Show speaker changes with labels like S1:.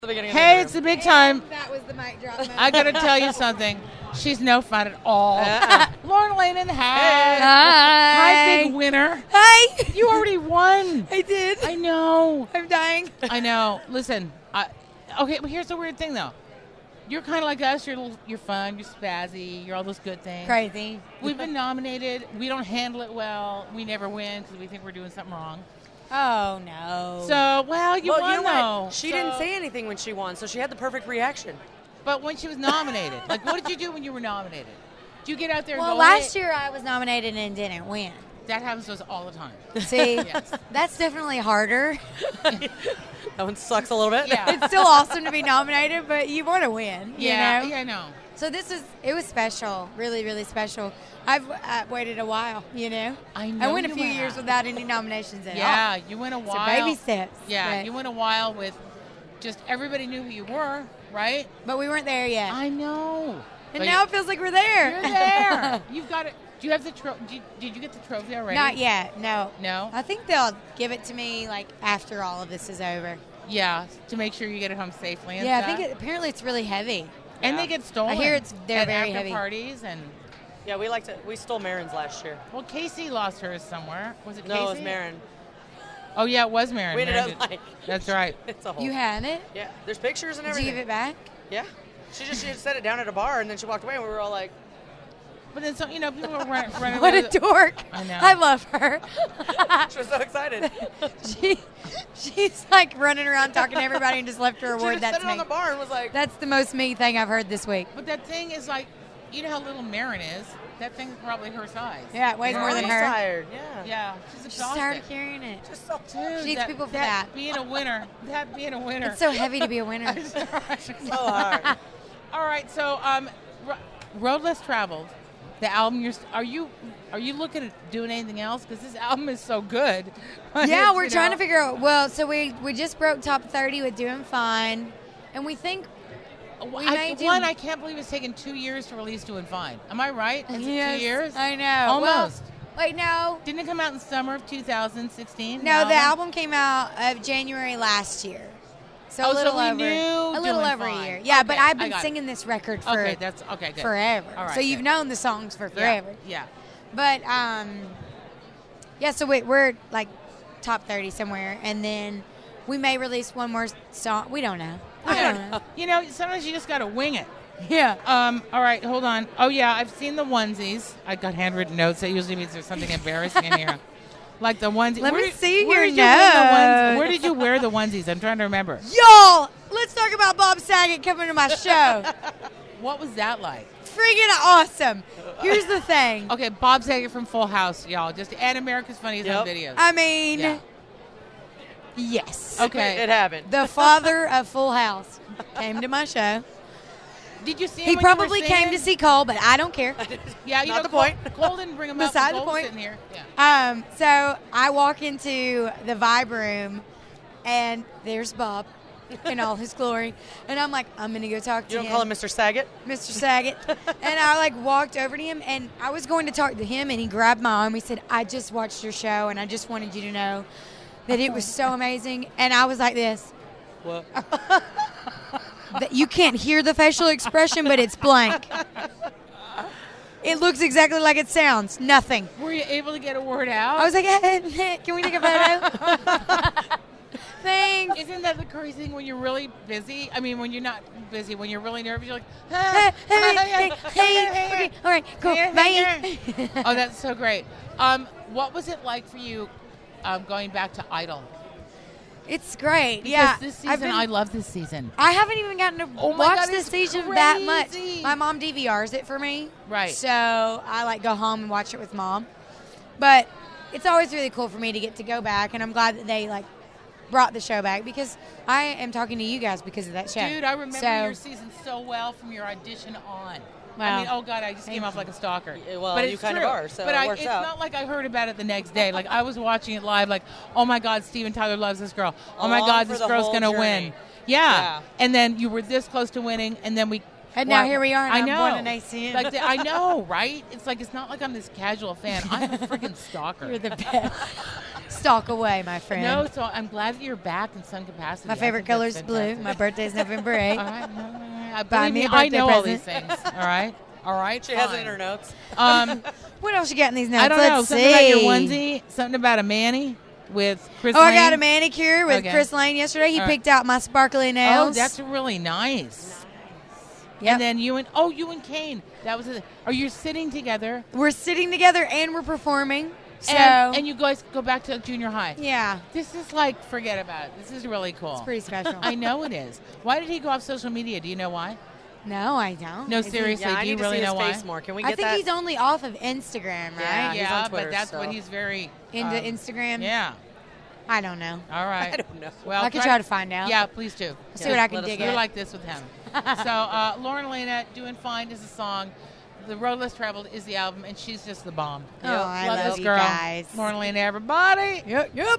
S1: Hey, it's the big time.
S2: That was the mic drop moment.
S1: I got to tell you something. She's no fun at all. Lauren Lane in the house.
S2: Hi.
S1: Hi, big winner.
S2: Hi.
S1: You already won.
S2: I did.
S1: I know.
S2: I'm dying.
S1: I know. Listen. Okay, but here's the weird thing, though. You're kind of like us. You're fun. You're spazzy. You're all those good things.
S2: Crazy.
S1: We've been nominated. We don't handle it well. We never win because we think we're doing something wrong.
S2: Oh, no.
S1: So, you won,
S3: you know
S1: though.
S3: what? She didn't say anything when she won, so she had the perfect reaction.
S1: But when she was nominated, like, what did you do when you were nominated? Did you get out there and
S2: Well,
S1: go,
S2: last
S1: "Hey"?
S2: year I was nominated and didn't win.
S1: That happens to us all the time.
S2: See,
S1: Yes.
S2: that's definitely harder.
S3: That one sucks a little bit.
S1: Yeah.
S2: It's still awesome to be nominated, but you want to win,
S1: Yeah,
S2: you know?
S1: yeah, I know.
S2: So it was special, really, really special. I've waited a while, you know?
S1: I know
S2: I went a
S1: you
S2: few
S1: have.
S2: years without any nominations at all.
S1: Yeah, you went a
S2: So
S1: while.
S2: baby steps.
S1: Yeah,
S2: but,
S1: you went a while with just everybody knew who you were, right?
S2: but we weren't there yet.
S1: I know.
S2: And
S1: But
S2: now it feels like we're there.
S1: you're there. You've got it. Do you have the trophy? Did you get the trophy already?
S2: Not yet, no.
S1: No?
S2: I think they'll give it to me like after all of this is over.
S1: Yeah, to make sure you get it home safely and
S2: Yeah, I
S1: stuff.
S2: think apparently it's really heavy.
S1: And
S3: Yeah.
S1: they get stolen.
S2: I hear they're
S1: at
S2: very
S1: after
S2: heavy.
S1: parties and
S3: Yeah, we stole Marin's last year.
S1: well, Casey lost hers somewhere. Was it Casey?
S3: No, it was Marin.
S1: Oh yeah, it was Marin.
S3: We ended
S1: Marin
S3: up
S1: did-
S3: like
S1: That's right.
S3: it's a whole.
S2: You have it?
S3: Yeah, there's pictures and
S2: Did you
S3: everything.
S2: give it back?
S3: Yeah, she just set it down at a bar and then she walked away and we were all like,
S1: But then some, people were running
S2: What
S1: away
S2: a
S1: with it.
S2: dork.
S1: I know.
S2: I love her.
S3: she was so excited.
S2: She's like running around talking to everybody and just left her
S3: She
S2: award.
S3: just
S2: That's
S3: set it on
S2: me.
S3: the bar and was like,
S2: That's the most me thing I've heard this week.
S1: But that thing is like, you know how little Marin is? That thing's probably her size.
S2: Yeah, it weighs
S1: You know
S2: more
S1: what I
S2: than
S1: mean?
S2: her.
S3: tired. Yeah.
S1: Yeah, she's
S2: She's
S1: exhausted.
S2: tired of carrying it.
S3: Just so
S1: Dude,
S2: She needs people for that.
S1: being a winner. That being a winner.
S2: It's so heavy to be a winner.
S3: so hard.
S1: All right, so Road Less Traveled, the album. Are you looking at doing anything else? Because this album is so good.
S2: Yeah, we're trying to figure out. Well, so we just broke top 30 with Doing Fine, and we think we may do.
S1: I can't believe it's taken 2 years to release Doing Fine. Am I right? Is
S2: Yes,
S1: it 2 years?
S2: I know.
S1: Almost.
S2: Well, wait, no.
S1: Didn't it come out in summer of 2016?
S2: No, the album came out of January last year. So
S1: Oh,
S2: a little
S1: so we
S2: over
S1: knew
S2: a little
S1: Doing
S2: over
S1: Fine.
S2: a year. Yeah, but
S1: Okay,
S2: I've
S1: I
S2: been
S1: got it.
S2: singing this record for
S1: Okay, that's okay. Good.
S2: forever.
S1: All right,
S2: so you've
S1: good.
S2: known the songs for forever.
S1: Yeah.
S2: But yeah, so we're like top 30 somewhere, and then we may release one more song. We don't know. I don't know.
S1: You know, sometimes you just got to wing it.
S2: Yeah.
S1: All right, hold on. Oh, yeah, I've seen the onesies. I got handwritten notes. That usually means there's something embarrassing in here. Like the onesie.
S2: Let me see
S1: where
S2: your
S1: did you wear the
S2: notes.
S1: Where did you wear the onesies? I'm trying to remember.
S2: Y'all, let's talk about Bob Saget coming to my show.
S1: What was that like?
S2: Freaking awesome. Here's the thing.
S1: Okay, Bob Saget from Full House, y'all. Just and America's Funniest Home Videos.
S2: I mean,
S1: Yeah.
S2: yes.
S1: Okay.
S3: It happened.
S2: The father of Full House came to my show.
S1: Did you see him
S2: He
S1: when you were
S2: probably
S1: singing?
S2: came to see Cole, but I don't care.
S1: Yeah, you
S3: Not
S1: know,
S3: the point.
S1: Cole didn't bring him up.
S2: Beside the
S1: Cole's
S2: point.
S1: sitting here. Yeah.
S2: So I walk into the Vibe room, and there's Bob in all his glory. And I'm like, I'm going to go talk to
S3: You don't
S2: him.
S3: call him Mr. Saget?
S2: Mr. Saget. And I like walked over to him, and I was going to talk to him, and he grabbed my arm. He said, I just watched your show, and I just wanted you to know that it was so amazing. And I was like this.
S3: What?
S2: That you can't hear the facial expression, but it's blank. It looks exactly like it sounds. Nothing.
S1: Were you able to get a word out?
S2: I was like, hey, can we take a photo? Thanks.
S1: Isn't that the crazy thing when you're really busy? I mean, when you're not busy, when you're really nervous, you're like,
S2: Hey, okay, all right, cool, bye.
S1: Oh, that's so great. What was it like for you going back to Idol?
S2: It's great.
S1: Because
S2: Yeah,
S1: this season, I love this season.
S2: I haven't even gotten to
S1: Oh my
S2: watch
S1: God,
S2: this
S1: it's
S2: season that much.
S1: crazy.
S2: My mom DVRs it for me.
S1: Right.
S2: So I like go home and watch it with mom. But it's always really cool for me to get to go back, and I'm glad that they like brought the show back because I am talking to you guys because of that show.
S1: Dude, I remember
S2: So-
S1: your season so well from your audition on.
S2: Wow.
S1: I mean, oh God, I just came off like a stalker.
S3: Yeah, well,
S1: but
S3: you
S1: it's
S3: kind of
S1: true.
S3: are, so
S1: but
S3: it works
S1: it's
S3: out.
S1: not like I heard about it the next day. Like I was watching it live, like, oh my God, Steven Tyler loves this girl. Oh my
S3: Along
S1: God,
S3: for
S1: this
S3: the
S1: girl's
S3: whole
S1: gonna
S3: journey.
S1: win. Yeah.
S3: Yeah.
S1: And then you were this close to winning, and then we.
S2: And now
S1: Wow.
S2: here we are, and
S1: I
S2: I'm
S1: know.
S2: one and ACN.
S1: Like I know, right? It's like it's not like I'm this casual fan. I'm a freaking stalker.
S2: You're the best. stalk away, my friend.
S1: No, so I'm glad that you're back in some capacity.
S2: My
S1: I
S2: favorite
S1: think that's
S2: color is blue.
S1: fantastic.
S2: My birthday is November 8th.
S1: All right, no.
S2: Buy
S1: Believe
S2: me
S1: me,
S2: a
S1: I
S2: birthday
S1: know all these
S2: present.
S1: things. All right.
S3: She has it
S1: fine.
S3: in her notes.
S2: What else you got in these notes?
S1: I don't know.
S2: Let's
S1: Something
S2: see.
S1: about your onesie. Something about a Manny with Chris.
S2: Oh, I got
S1: Lane.
S2: a manicure with
S1: Okay.
S2: Chris Lane yesterday. He
S1: All right.
S2: picked out my sparkly nails.
S1: Oh, that's really nice.
S2: Yep.
S1: And then you and Kane. That was it. Are you sitting together?
S2: We're sitting together and we're performing. So
S1: And you guys go back to junior high.
S2: yeah,
S1: This is like, forget about it. This is really cool.
S2: it's pretty special.
S1: I know it is. Why did he go off social media? Do you know why?
S2: No, I don't.
S1: No,
S2: Is he-
S1: seriously.
S3: Yeah, I
S1: do you
S3: need to
S1: really
S3: see
S1: know
S3: his
S1: why?
S3: face more. Can we
S2: I
S3: get
S2: think
S3: that?
S2: he's only off of Instagram,
S3: Yeah,
S2: right?
S3: he's on Twitter,
S1: but that's
S3: so.
S1: what he's very
S2: Into
S1: um,
S2: Instagram.
S1: Yeah.
S2: I don't know.
S1: All right.
S3: I don't know.
S1: Well,
S2: I could try to find out.
S1: Yeah, please do.
S2: See what I can
S3: let us
S2: dig
S3: know.
S1: You're
S2: at.
S1: like this with him. So Lauren Elena, Doing Fine is a song. The Road Less Traveled is the album, and she's just the bomb.
S2: Oh, I love
S1: this
S2: you
S1: girl.
S2: guys.
S1: Lauren Elena, everybody.
S2: Yep.